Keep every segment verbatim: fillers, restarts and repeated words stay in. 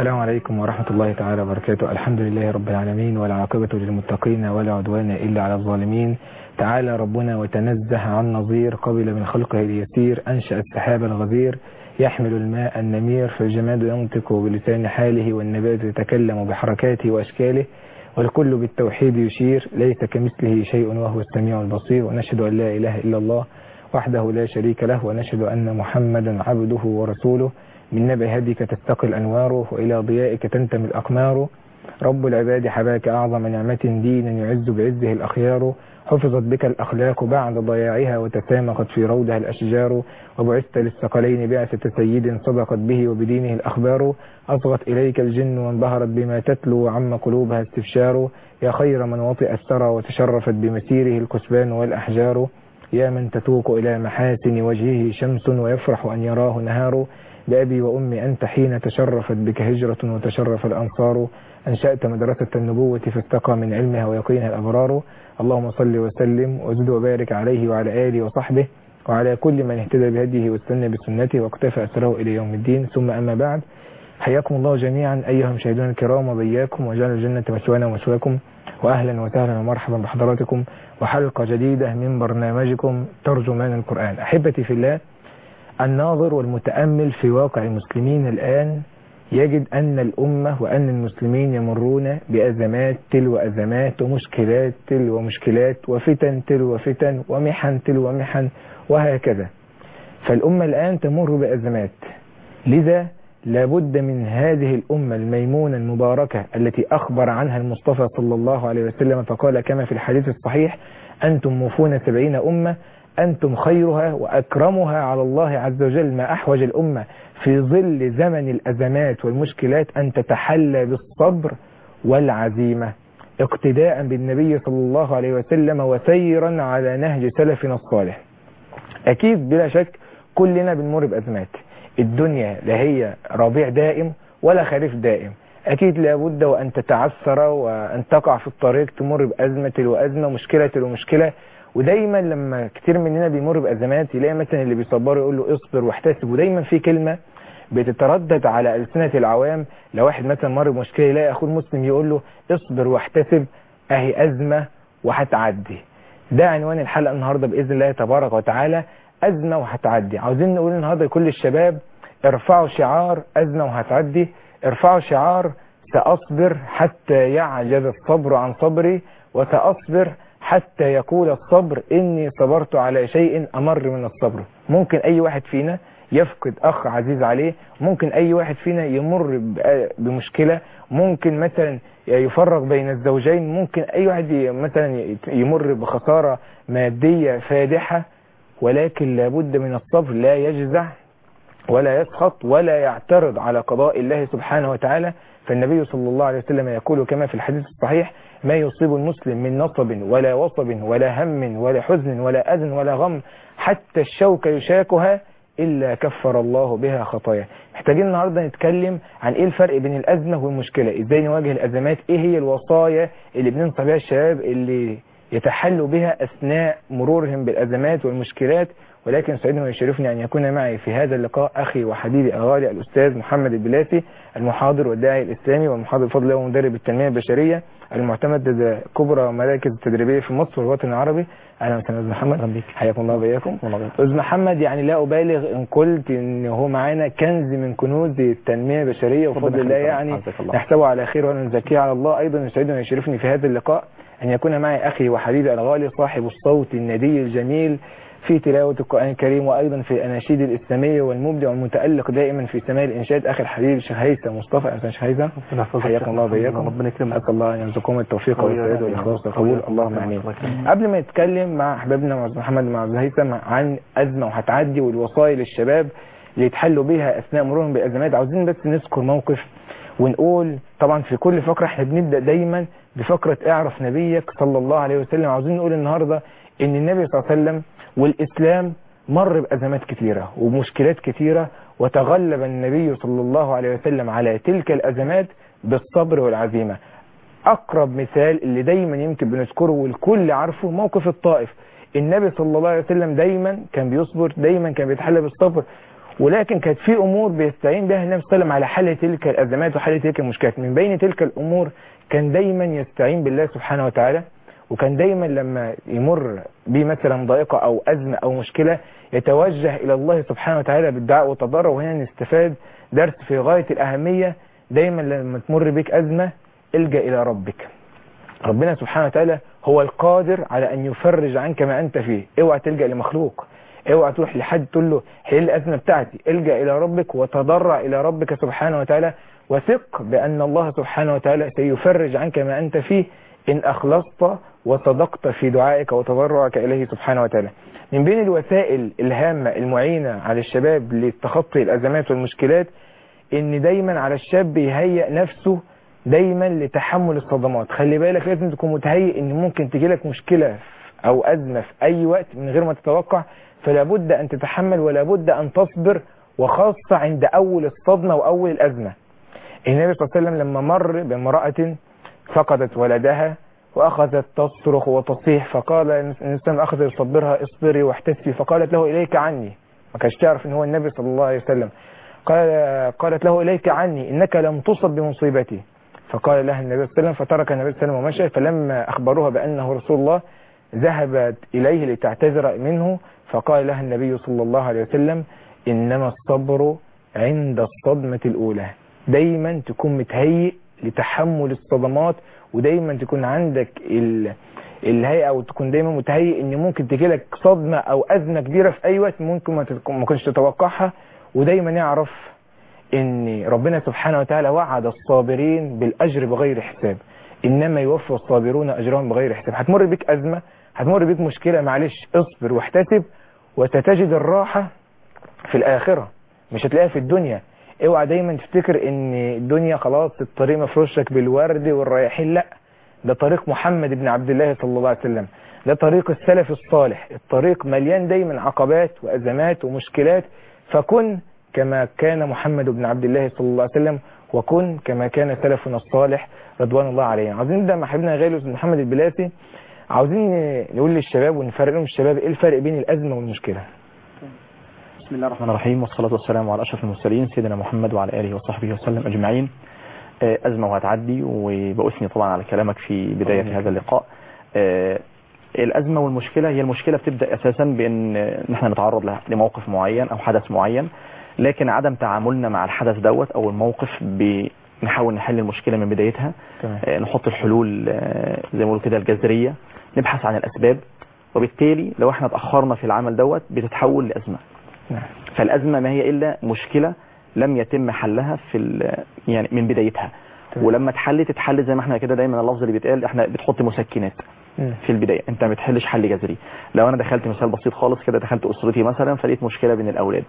السلام عليكم ورحمة الله تعالى وبركاته. الحمد لله رب العالمين، والعاقبة للمتقين ولا عدوان إلا على الظالمين. تعالى ربنا وتنزه عن نظير، قبل من خلقه اليسير، أنشأ السحاب الغزير يحمل الماء النمير، فالجماد ينطق بلسان حاله، والنبات يتكلم بحركاته وأشكاله، والكل بالتوحيد يشير، ليس كمثله شيء وهو السميع البصير. ونشهد أن لا إله إلا الله وحده لا شريك له، ونشهد أن محمدا عبده ورسوله. من نبع هديك تستقي الأنوار، وإلى ضيائك تنتمي الأقمار. رب العباد حباك أعظم نعمة، دينا يعز بعزه الأخيار. حفظت بك الأخلاق بعد ضياعها، وتسامقت في روضها الأشجار. وبعثت للثقلين بعثة سيد، صدقت به وبدينه الأخبار. أصغت إليك الجن وانبهرت بما تتلو، وعم قلوبها استبشار. يا خير من وطئ الثرى، وتشرفت بمسيره الكثبان والأحجار. يا من تتوق إلى محاسن وجهه شمس، ويفرح أن يراه نهار. بأبي وأمي أنت حين تشرفت بك هجرة، وتشرف الأنصار. أنشأت مدرسة النبوة، فاستقى من علمها ويقينها الأبرار. اللهم صل وسلم وزد وبارك عليه وعلى آله وصحبه، وعلى كل من اهتدى بهديه واستنى بسنته واقتفى أثره إلى يوم الدين. ثم أما بعد، حياكم الله جميعا أيها المشاهدون الكرام، وبياكم وجعل الجنة مثوانا ومثواكم، وأهلا وسهلا ومرحبا بحضراتكم، وحلقة جديدة من برنامجكم ترجمان القرآن. أحبتي في الله، الناظر والمتأمل في واقع المسلمين الآن يجد أن الأمة وأن المسلمين يمرون بأزمات تلو أزمات، ومشكلات تلو مشكلات، وفتن تلو فتن، ومحن تلو محن، وهكذا. فالأمة الآن تمر بأزمات، لذا لابد من هذه الأمة الميمونة المباركة التي أخبر عنها المصطفى صلى الله عليه وسلم، فقال كما في الحديث الصحيح: أنتم موفون سبعين أمة، أنتم خيرها وأكرمها على الله عز وجل. ما أحوج الأمة في ظل زمن الأزمات والمشكلات أن تتحلى بالصبر والعزيمة، اقتداء بالنبي صلى الله عليه وسلم، وسيرا على نهج سلفنا الصالح. أكيد بلا شك كلنا بنمر بأزمات، الدنيا لا هي ربيع دائم ولا خريف دائم. أكيد لابد وأن تتعثر وأن تقع في الطريق، تمر بأزمة وأزمة، مشكلة ومشكلة. ودايما لما كتير مننا بيمر بأزمات يلاقي مثلا اللي بيصبره يقول له اصبر واحتسب. ودايما في كلمة بتتردد على ألسنة العوام، لو واحد مثلا مر بمشكلة يلاقي أخوه المسلم يقول له اصبر واحتسب، أهي أزمة وهتعدي. ده عنوان الحلقة النهاردة بإذن الله تبارك وتعالى، أزمة وهتعدي. عاوزين نقول النهاردة لكل الشباب: ارفعوا شعار أزمة وهتعدي، ارفعوا شعار سأصبر حتى يعجز الصبر عن صبري، وسأصبر حتى يقول الصبر إني صبرت على شيء أمر من الصبر. ممكن أي واحد فينا يفقد أخ عزيز عليه، ممكن أي واحد فينا يمر بمشكلة، ممكن مثلا يفرق بين الزوجين، ممكن أي واحد مثلا يمر بخسارة مادية فادحة، ولكن لابد من الصبر. لا يجزع ولا يسخط ولا يعترض على قضاء الله سبحانه وتعالى. فالنبي صلى الله عليه وسلم يقول كما في الحديث الصحيح: ما يصيب المسلم من نصب ولا وصب ولا هم ولا حزن ولا أذن ولا غم، حتى الشوكة يشاكها، إلا كفر الله بها خطايا. محتاجين النهاردة نتكلم عن إيه الفرق بين الأزمة والمشكلة، إزاي نواجه الأزمات، إيه هي الوصايا اللي بننصح بها الشباب اللي يتحلوا بها أثناء مرورهم بالأزمات والمشكلات. ولكن سعيدني ويشرفني أن يكون معي في هذا اللقاء أخي وحبيبي الغالي الأستاذ محمد البلاسي، المحاضر والداعي الإسلامي والمحاضر بفضل الله ومدرب التنمية البشرية المعتمد لدى كبرى مراكز التدريبية في مصر والوطن العربي. أهلا وسهلا أستاذ محمد، حياكم الله وبياكم. أستاذ محمد، يعني لا أبالغ إن قلت إن هو معانا كنز من كنوز التنمية البشرية، وبفضل الله يعني نحسبه على خير ولا نزكيه على الله. أيضا يسعدني ويشرفني في هذا اللقاء أن يكون معي أخي وحبيبي الغالي صاحب الصوت الندي الجميل في تلاوة القرآن الكريم، وأيضا في الأناشيد الإسلامية، والمبدع والمتألق دائما في سماع الإنشاد، أخي الحبيب الشيخ هيثم مصطفى. أهلا شيخ هيثم، حياكم الله وبياكم. ربنا يكرمك، أسأل الله أن يرزقكم التوفيق والسداد والإخلاص والقبول، اللهم آمين. قبل ما نتكلم مع أحبابنا محمد مع هيثم عن أزمة وهتعدي والوصايا للشباب اللي يتحلوا بها أثناء مرورهم بأزمات، عاوزين بس نذكر موقف ونقول. طبعا في كل فقرة احنا بنبدأ دايما بفقرة اعرف نبيك صلى الله عليه وسلم. عاوزين نقول النهاردة ان النبي صلى الله عليه وسلم والإسلام مر بأزمات كثيرة ومشكلات كثيرة، وتغلب النبي صلى الله عليه وسلم على تلك الأزمات بالصبر والعزيمة. أقرب مثال اللي دايما يمكن بنذكره والكل عارفه موقف الطائف. النبي صلى الله عليه وسلم دايما كان بيصبر، دايما كان بيتحلى بالصبر، ولكن كانت في امور بيستعين بها النبي صلى الله عليه وسلم على حل تلك الازمات وحل تلك المشكلات. من بين تلك الامور كان دايما يستعين بالله سبحانه وتعالى، وكان دايما لما يمر به مثلا ضائقه او ازمه او مشكله يتوجه الى الله سبحانه وتعالى بالدعاء والتضرع. وهنا نستفاد درس في غايه الاهميه، دايما لما تمر بك ازمه الجا الى ربك. ربنا سبحانه وتعالى هو القادر على ان يفرج عنك ما انت فيه. اوعى تلجا لمخلوق، اوعى تروح لحد تقول له حل الازمه بتاعتي، الجا الى ربك وتضرع الى ربك سبحانه وتعالى، وثق بان الله سبحانه وتعالى سيفرج عنك ما انت فيه ان اخلصت وصدقت في دعائك وتضرعك اليه سبحانه وتعالى. من بين الوسائل الهامه المعينه على الشباب لتخطي الازمات والمشكلات ان دايما على الشاب يهيئ نفسه دايما لتحمل الصدمات. خلي بالك لازم تكون متهيئ ان ممكن تجي لك مشكله او ازمه في اي وقت من غير ما تتوقع، فلا بد ان تتحمل ولا بد ان تصبر، وخاصه عند اول الصدمه واول الازمه. النبي صلى الله عليه وسلم لما مر بامراه فقدت ولدها واخذت تصرخ وتصيح، فقال الانسان اخذ يصبرها اصبري واحتسبي، فقالت له اليك عني. ما كانش تعرف ان هو النبي صلى الله عليه وسلم. قال قالت له اليك عني انك لم تصب بمصيبتي، فقال لها النبي صلى الله عليه وسلم، فترك النبي صلى الله عليه وسلم ومشى. فلما اخبروها بانه رسول الله ذهبت اليه لتعتذر منه، فقال لها النبي صلى الله عليه وسلم انما الصبر عند الصدمه الاولى. دايما تكون متهيئ لتحمل الصدمات، ودايما تكون عندك ال... الهيئه، او تكون دايما متهيئ ان ممكن تجيلك صدمه او ازمه كبيره في اي وقت ممكن ما تكونش تتوقعها. ودايما يعرف ان ربنا سبحانه وتعالى وعد الصابرين بالاجر بغير حساب، انما يوفى الصابرون اجرهم بغير حساب. هتمر بك ازمه، هتمر بك مشكله، معلش اصبر واحتسب، وستجد الراحه في الاخره، مش هتلاقيها في الدنيا. اوعى دايما تفتكر ان الدنيا خلاص الطريق مفروش لك بالورد والرياحين، لا، ده طريق محمد بن عبد الله صلى الله عليه وسلم، ده طريق السلف الصالح. الطريق مليان دايما عقبات وازمات ومشكلات، فكن كما كان محمد بن عبد الله صلى الله عليه وسلم، وكن كما كان سلفنا الصالح رضوان الله عليهم. عاوزين نبدا مع حبيبنا غالي محمد البلاسي، عاوزين نقول للشباب ونفرق لهم الشباب ايه الفرق بين الازمه والمشكله. بسم الله الرحمن الرحيم، والصلاه والسلام على اشرف المرسلين سيدنا محمد وعلى اله وصحبه وسلم اجمعين. ازمه وهتعدي، وبأثني طبعا على كلامك في بدايه هذا اللقاء. الازمه والمشكله، هي المشكله بتبدا اساسا بان نحن نتعرض لموقف معين او حدث معين، لكن عدم تعاملنا مع الحدث دوت او الموقف بنحاول نحل المشكله من بدايتها. آه نحط الحلول آه زي ما بيقولوا كده الجذريه، نبحث عن الاسباب، وبالتالي لو احنا اتاخرنا في العمل دوت بتتحول لازمه. نعم. فالازمه ما هي الا مشكله لم يتم حلها في يعني من بدايتها، تمام. ولما تحل تتحل زي ما احنا كده دايما اللفظ اللي بيتقال، احنا بتحط مسكنات في البدايه، انت ما بتحلش حل جذري. لو انا دخلت مثال بسيط خالص كده، دخلت اسرتي مثلا فلقيت مشكله بين الاولاد،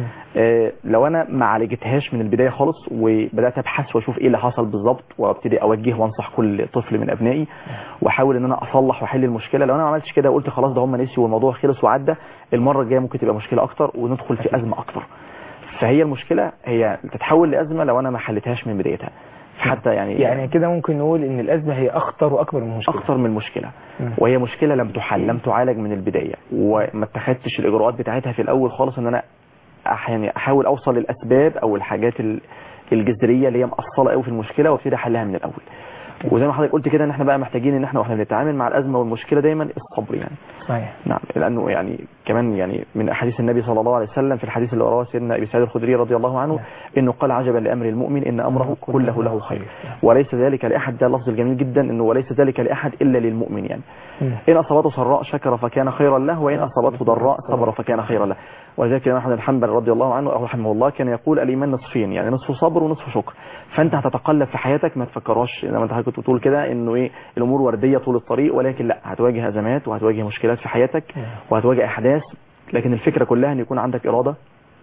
اه لو انا ما عالجتهاش من البدايه خالص وبدات ابحث واشوف ايه اللي حصل بالظبط، وابتدي اوجه وانصح كل طفل من ابنائي واحاول ان انا اصلح واحل المشكله، لو انا ما عملتش كده وقلت خلاص ده هم نسيوا والموضوع خلص وعدى، المره الجايه ممكن تبقى مشكله اكتر وندخل في ازمه اكتر. فهي المشكله هي تتحول لازمه لو انا ما حلتهاش من بدايتها. حتى يعني يعني كده ممكن نقول ان الازمه هي اخطر واكبر من المشكله، اخطر من المشكله، وهي مشكله لم تحل، لم تعالج من البدايه، وما اتخذتش الاجراءات بتاعتها في الاول خالص، ان انا يعني احاول اوصل للاسباب او الحاجات الجذريه اللي هي مأصله قوي في المشكله وابتدي احلها من الاول. وزي ما حضرتك قلت كده ان احنا بقى محتاجين ان احنا واحنا بنتعامل مع الازمه والمشكله دايما الصبر يعني. صحيح. نعم، لانه يعني كمان يعني من احاديث النبي صلى الله عليه وسلم في الحديث اللي رواه سيدنا ابي سعيد الخدري رضي الله عنه، انه قال عجبا لامر المؤمن ان امره كله له خير وليس ذلك لاحد. ده اللفظ الجميل جدا، انه وليس ذلك لاحد الا للمؤمن يعني. ان اصابته سراء شكر فكان خيرا له، وان اصابته ضراء صبر فكان خيرا له. ولذلك الامام احمد بن حنبل رضي الله عنه رحمه الله كان يقول الايمان نصفين، يعني نصف صبر ونصف شكر. فانت هتتقلب في حياتك، ما تفكرش لما انت كنت بتقول كده انه ايه الامور ورديه طول الطريق، ولكن لا، هتواجه ازمات وهتواجه مشكلات في حياتك وهتواجه احداث، لكن الفكره كلها ان يكون عندك اراده،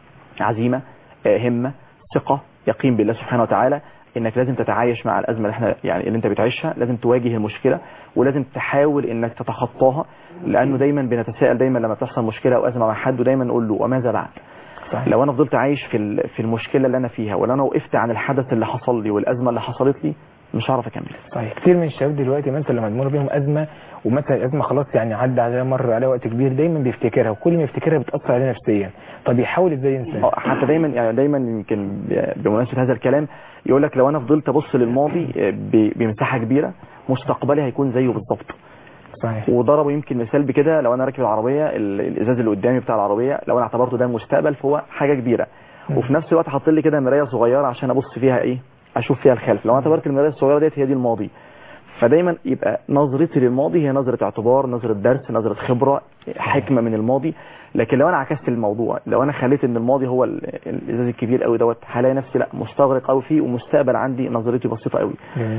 عزيمه، همه، ثقه، يقين بالله سبحانه وتعالى، انك لازم تتعايش مع الازمه اللي احنا يعني اللي انت بتعيشها، لازم تواجه المشكله ولازم تحاول انك تتخطاها، لانه دايما بنتساءل دايما لما بتحصل مشكله او ازمه مع حد، ودايما نقول له وماذا بعد؟ صحيح. لو انا فضلت عايش في في المشكله اللي انا فيها، ولا انا وقفت عن الحدث اللي حصل لي والازمه اللي حصلت لي، مش هعرف اكمل. صحيح. كتير من الشباب دلوقتي مثلا لما تمر بيهم ازمه ومثلا الازمه خلاص يعني عدى عليها مر عليها وقت كبير، دايما بيفتكرها وكل ما يفتكرها بتاثر عليه نفسيا. طب يحاول ازاي ينسى؟ حتى دايما يعني دايما يمكن بمناسبه هذا الكلام يقول لك لو انا فضلت ابص للماضي بمساحه كبيره مستقبلي هيكون زيه بالظبط. صحيح. وضربوا يمكن مثال بكده، لو انا راكب العربيه الازاز اللي قدامي بتاع العربيه لو انا اعتبرته ده المستقبل فهو حاجه كبيره، وفي نفس الوقت حاط لي كده مرايه صغيره عشان ابص فيها ايه اشوف فيها الخلف. لو انا اعتبرت المرايه الصغيره ديت هي دي الماضي، فدايما يبقى نظرتي للماضي هي نظره اعتبار، نظره درس، نظره خبره، حكمه من الماضي. لكن لو انا عكست الموضوع، لو انا خليت ان الماضي هو الازاز الكبير قوي دوت، هلاقي نفسي لا مستغرق قوي فيه ومستقبل عندي نظرتي بسيطه قوي.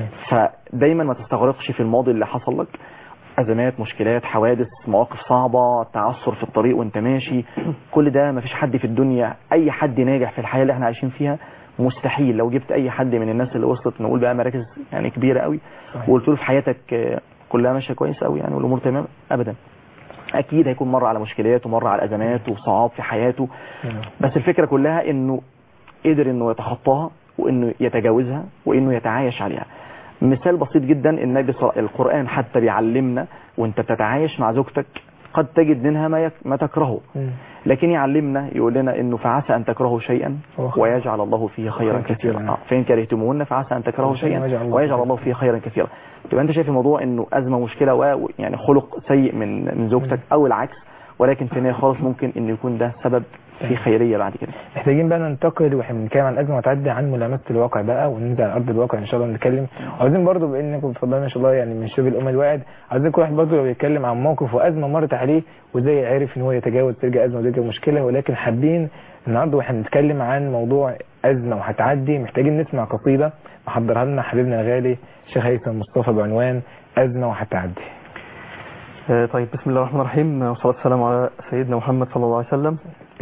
فدايما ما تستغرقش في الماضي اللي حصل لك، ازمات، مشكلات، حوادث، مواقف صعبه، تعثر في الطريق وانت ماشي، كل ده ما فيش حد في الدنيا، اي حد ناجح في الحياه اللي احنا عايشين فيها مستحيل لو جبت اي حد من الناس اللي وصلت نقول بقى مراكز يعني كبيره قوي وقلت له في حياتك كلها ماشيه كويس قوي يعني والامور تمام، ابدا. اكيد هيكون مر على مشكلات ومر على ازمات وصعاب في حياته، بس الفكره كلها انه قدر انه يتخطاها وانه يتجاوزها وانه يتعايش عليها. مثال بسيط جدا، النبي صلى القرآن حتى بيعلمنا وانت بتتعايش مع زوجتك قد تجد منها ما يك... ما تكرهه، لكن يعلمنا يقول لنا انه فعسى ان تكرهوا شيئا ويجعل الله فيه خيرا كثيرا، فإن كرهتموهن فعسى ان تكرهوا شيئا ويجعل الله فيه خيرا كثيرا. تبقى انت شايف الموضوع انه ازمه مشكله ويعني خلق سيء من من زوجتك او العكس، ولكن في النهايه خالص ممكن انه يكون ده سبب في خيرية بعد كده. محتاجين بقى ننتقل واحنا بنتكلم عن الازمه وتعدي عن ملامسه الواقع بقى وننزل على ارض الواقع ان شاء الله نتكلم. وعايزين برضو بانكم بتفضلوا ان شاء الله يعني من شباب الامه الواعد، عايزين كل واحد برضو يتكلم عن موقف وازمه مرت عليه وازاي عرف ان هو يتجاوز ترجع ازمه وترجع مشكله. ولكن حابين النهارده واحنا بنتكلم عن موضوع ازمه وهتعدي محتاجين نسمع قصيده محضرها لنا حبيبنا الغالي الشيخ هيثم مصطفى بعنوان ازمه وهتعدي. طيب، بسم الله الرحمن الرحيم والصلاه والسلام على سيدنا محمد صلى الله عليه وسلم.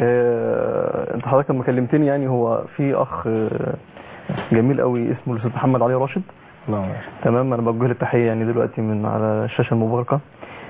آه، انت حضرتك لما كلمتني يعني هو في اخ آه، جميل قوي اسمه الاستاذ محمد علي راشد. الله تمام، انا بوجه له التحيه يعني دلوقتي من على الشاشه المباركه.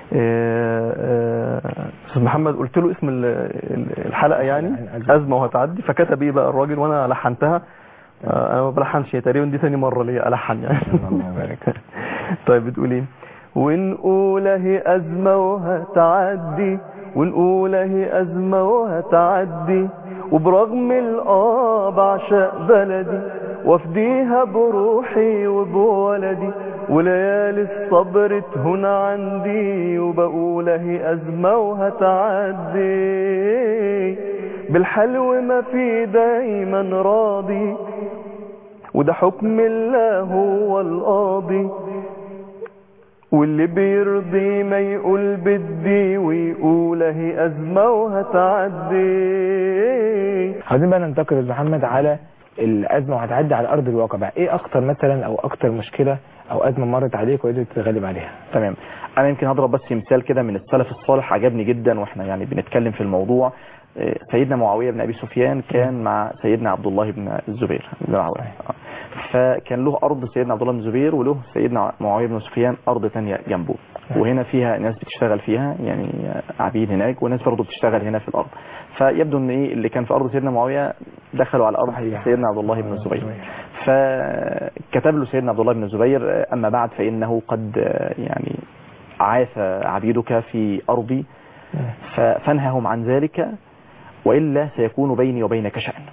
استاذ محمد قلت له اسم الحلقه يعني ازمه وهتعدي، فكتب ايه بقى الراجل وانا لحنتها. آه، انا ما بلحنش تقريبا، دي ثاني مره ليا الحن يعني. الله يبارك. طيب بتقول ايه؟ ونقول اهي ازمه وهتعدي، ونقول اهي ازمه وهتعدي، وبرغم الاه بعشق بلدي وافديها بروحي وبولدي، وليالي الصبر تهون عندي، وبقول اهي ازمه وهتعدي، بالحلو ما في دايما راضي، وده حكم الله هو القاضي، واللي بيرضي ما يقول بدي، ويقول اهي ازمه وهتعدي. عايزين بقى ننتقل يا محمد على الازمه وهتعدي على ارض الواقع بقى. ايه اكتر مثلا او اكتر مشكله او ازمه مرت عليك وقدرت تتغلب عليها؟ تمام، انا يمكن هضرب بس مثال كده من السلف الصالح عجبني جدا واحنا يعني بنتكلم في الموضوع. سيدنا معاويه بن ابي سفيان كان مع سيدنا عبد الله بن الزبير بن معاويه، فكان له ارض سيدنا عبد الله بن الزبير وله سيدنا معاويه بن سفيان ارض ثانيه جنبه، وهنا فيها ناس بتشتغل فيها يعني عبيد هناك، وناس برضه بتشتغل هنا في الارض. فيبدو ان ايه اللي كان في ارض سيدنا معاويه دخلوا على ارض سيدنا عبد الله بن الزبير، فكتب له سيدنا عبد الله بن الزبير: اما بعد فانه قد يعني عاث عبيدك في ارضي فانههم عن ذلك، والا سيكون بيني وبينك شأن.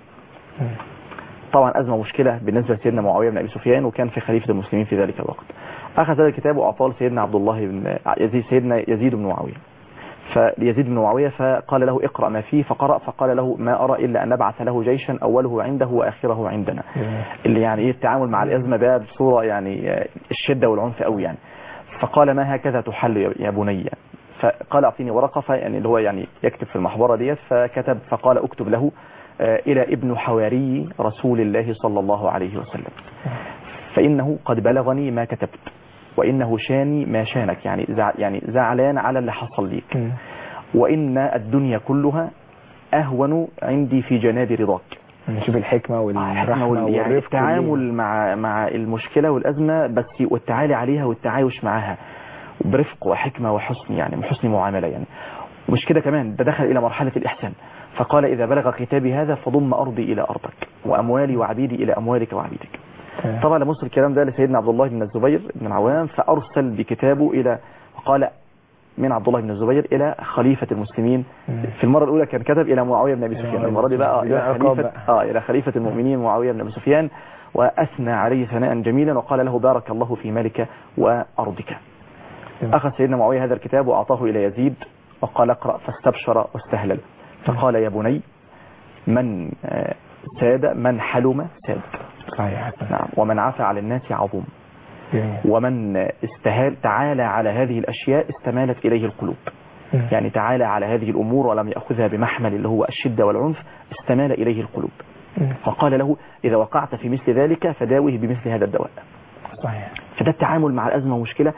طبعا أزمة مشكلة بالنسبة لسيدنا معاوية بن أبي سفيان، وكان في خليفة المسلمين في ذلك الوقت. أخذ هذا الكتاب وأعطاه لسيدنا عبد الله بن يزيد سيدنا يزيد بن معاوية، فيزيد بن معاوية فقال له: اقرأ ما فيه. فقرأ فقال له: ما أرى إلا أن نبعث له جيشا أوله عنده وآخره عندنا. اللي يعني إيه التعامل مع الأزمة بقى بصورة يعني الشدة والعنف قوي يعني. فقال: ما هكذا تحل يا بني؟ فقال: اعطيني ورقه، فيعني اللي هو يعني يكتب في المحبره ديت. فكتب فقال: اكتب له الى ابن حواري رسول الله صلى الله عليه وسلم، فانه قد بلغني ما كتبت، وانه شاني ما شانك، يعني زع يعني زعلان على اللي حصل ليك، وان الدنيا كلها اهون عندي في جناب رضاك. نشوف الحكمه والرحمه والرفق والتعامل مع مع المشكله والازمه، بس والتعالي عليها والتعايش معها برفق وحكمة وحسن يعني حسن معاملة يعني. ومش كده كمان، ده دخل إلى مرحلة الإحسان. فقال: إذا بلغ كتابي هذا فضم أرضي إلى أرضك، وأموالي وعبيدي إلى أموالك وعبيدك. طبعا لما وصل الكلام ده لسيدنا عبد الله بن الزبير بن العوام فأرسل بكتابه إلى وقال من عبد الله بن الزبير إلى خليفة المسلمين. في المرة الأولى كان كتب إلى معاوية بن أبي سفيان، المرة دي بقى إلى خليفة آه إلى خليفة المؤمنين معاوية بن أبي سفيان، وأثنى عليه ثناء جميلا وقال له بارك الله في مالك وأرضك. أخذ سيدنا معاوية هذا الكتاب وأعطاه إلى يزيد وقال اقرأ، فاستبشر واستهلل، فقال يا بني من ساد من حلم ساد، نعم، ومن عفى على الناس عظم، ومن استهال تعالى على هذه الأشياء استمالت إليه القلوب. يعني تعالى على هذه الأمور ولم يأخذها بمحمل اللي هو الشدة والعنف، استمال إليه القلوب. فقال له إذا وقعت في مثل ذلك فداوه بمثل هذا الدواء. صحيح. فده التعامل مع الأزمة ومشكلة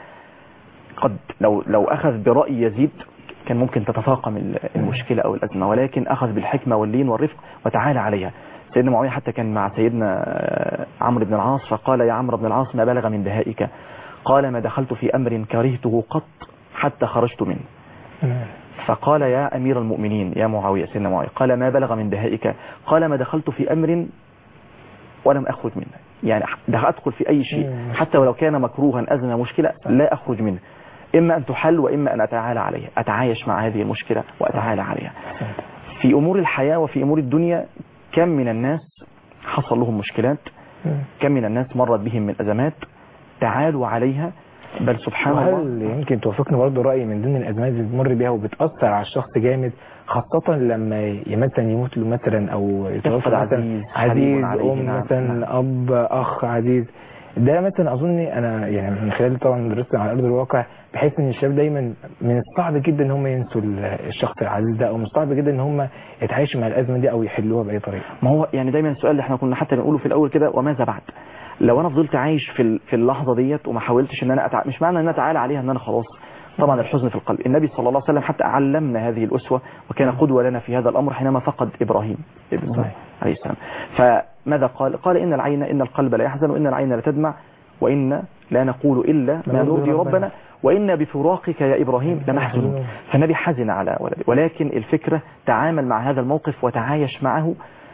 قد لو لو أخذ برأي يزيد كان ممكن تتفاقم المشكلة أو الأزمة، ولكن أخذ بالحكمة واللين والرفق وتعالى عليها. سيدنا معاوية حتى كان مع سيدنا عمرو بن العاص فقال يا عمرو بن العاص ما بلغ من دهائك؟ قال ما دخلت في أمر كرهته قط حتى خرجت منه. فقال يا أمير المؤمنين يا معاوية، سيدنا معاوية قال ما بلغ من دهائك؟ قال ما دخلت في أمر ولم أخرج منه. يعني أدخل في أي شيء حتى ولو كان مكروها أزمة مشكلة لا أخرج منه، إما أن تحل وإما أن أتعالى عليها، أتعايش مع هذه المشكلة وأتعالى عليها. في أمور الحياة وفي أمور الدنيا كم من الناس حصل لهم مشكلات، كم من الناس مرت بهم من أزمات تعالوا عليها، بل سبحان الله. وهل يمكن توافقني برضه رأي من ضمن الأزمات اللي بتمر بيها وبتأثر على الشخص جامد، خاصة لما مثلا يموت له مثلا أو يتوفى عزيز عزيز أم مثلا أب أخ عزيز، ده مثلا أظن أنا يعني من خلال طبعا درستنا على أرض الواقع بحيث إن الشباب دايما من الصعب جدا إن هم ينسوا الشخص العزيز ده، أو من الصعب جدا إن هم يتعايشوا مع الأزمة دي أو يحلوها بأي طريقة. ما هو يعني دايما السؤال اللي احنا كنا حتى بنقوله في الأول كده، وماذا بعد؟ لو أنا فضلت عايش في في اللحظة ديت وما حاولتش إن أنا أتع... مش معنى إن أنا أتعالى عليها إن أنا خلاص. طبعا الحزن في القلب. النبي صلى الله عليه وسلم حتى علمنا هذه الأسوة وكان قدوة لنا في هذا الأمر حينما فقد إبراهيم ابن عليه السلام. فماذا قال؟ قال إن العين إن القلب لا يحزن وإن العين لا تدمع وإن لا نقول إلا ما نرضي ربنا وإن بفراقك يا إبراهيم لمحزنون. فالنبي حزن على ولده، ولكن الفكرة تعامل مع هذا الموقف وتعايش معه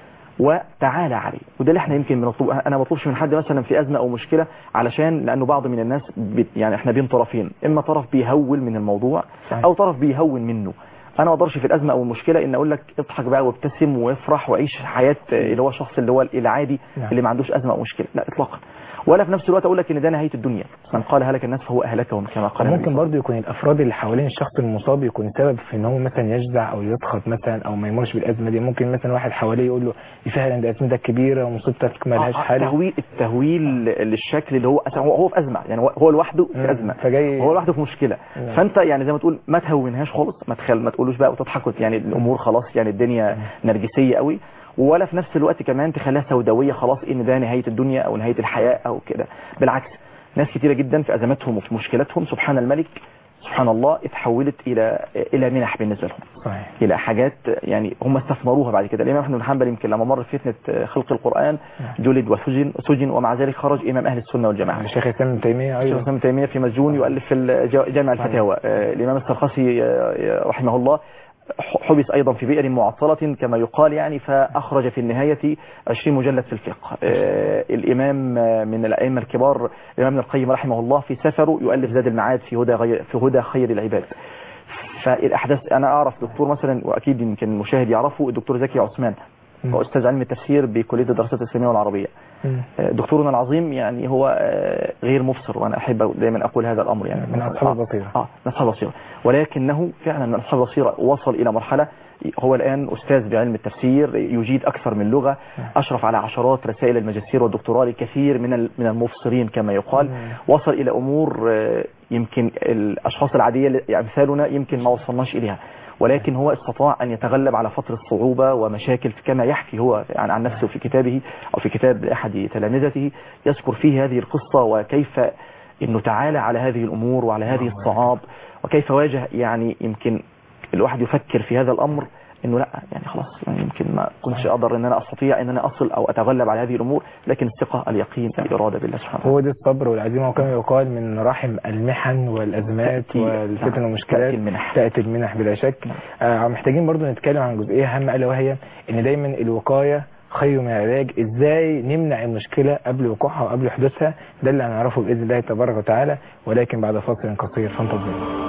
وتعالى عليه. وده اللي احنا يمكن بنطلب. انا ما بطلبش من حد مثلا في ازمه او مشكله علشان لانه بعض من الناس بي يعني احنا بين طرفين، اما طرف بيهول من الموضوع او طرف بيهون منه. انا ما اقدرش في الازمه او المشكله ان اقول لك اضحك بقى وابتسم وافرح وعيش حياه اللي هو الشخص اللي هو العادي اللي ما عندوش ازمه او مشكله، لا اطلاقا. ولا في نفس الوقت اقول لك ان ده نهايه الدنيا، من قال هلك الناس فهو اهلكهم كما قال. ممكن برضه يكون الافراد اللي حوالين الشخص المصاب يكون سبب في ان هو مثلا يجزع او يضغط مثلا او ما يمرش بالازمه دي. ممكن مثلا واحد حواليه يقول له فعلا ده ازمتك كبيره ومصيبتك ما لهاش حل. التهويل التهويل للشكل اللي هو هو في ازمه، يعني هو لوحده في ازمه، فجاي هو لوحده في مشكله. مم. فانت يعني زي ما تقول ما تهونهاش خالص، ما تخل ما تقولوش بقى وتضحك يعني الامور خلاص يعني الدنيا نرجسيه قوي، ولا في نفس الوقت كمان تخليها سوداويه خلاص ان ده نهايه الدنيا او نهايه الحياه او كده. بالعكس، ناس كتيره جدا في ازماتهم وفي مشكلاتهم سبحان الملك سبحان الله اتحولت الى الى منح بالنسبه لهم. صحيح. الى حاجات يعني هم استثمروها بعد كده. الامام احمد بن حنبل يمكن لما مر فتنه خلق القران جلد وسجن سجن ومع ذلك خرج امام اهل السنه والجماعه. الشيخ الاسلام ابن تيميه ايضا. الشيخ الاسلام ابن تيميه في مسجون يؤلف في جامع الفتاوى. الامام السرخسي رحمه الله حبس أيضا في بئر معطلة كما يقال يعني، فأخرج في النهاية عشرين مجلد في الفقه. آه الإمام من الأئمة الكبار الإمام ابن القيم رحمه الله في سفره يؤلف زاد المعاد في هدى غير في هدى خير العباد. فالأحداث أنا أعرف دكتور مثلا وأكيد يمكن المشاهد يعرفه، الدكتور زكي عثمان هو أستاذ علم التفسير بكلية الدراسات الإسلامية والعربية. دكتورنا العظيم يعني هو غير مبصر، وأنا أحب دائما أقول هذا الأمر يعني من أصحاب البصيرة. آه من أصحاب البصيرة، ولكنه فعلا من أصحاب البصيرة. وصل إلى مرحلة هو الآن أستاذ بعلم التفسير، يجيد أكثر من لغة، أشرف على عشرات رسائل الماجستير والدكتوراه لكثير من من المبصرين كما يقال. وصل إلى أمور يمكن الأشخاص العادية أمثالنا يمكن ما وصلناش إليها، ولكن هو استطاع أن يتغلب على فترة صعوبة ومشاكل كما يحكي هو عن, عن نفسه في كتابه أو في كتاب أحد تلامذته يذكر فيه هذه القصة، وكيف أنه تعالى على هذه الأمور وعلى هذه الصعاب، وكيف واجه يعني يمكن الواحد يفكر في هذا الأمر انه لا يعني خلاص يعني يمكن ما كنتش اقدر ان انا استطيع ان انا اصل او اتغلب على هذه الامور، لكن الثقه اليقين الاراده بالله سبحانه وتعالى. هو ده الصبر والعزيمه، وكما يقال من رحم المحن والازمات والفتن والمشكلات تاتي المنح تاتي المنح بلا شك. آه محتاجين برضو نتكلم عن جزئيه هامه الا وهي ان دايما الوقايه خير من العلاج. ازاي نمنع المشكلة قبل وقوعها وقبل حدوثها؟ ده اللي هنعرفه بإذن الله تبارك وتعالى، ولكن بعد فاصل قصير فانتظروا.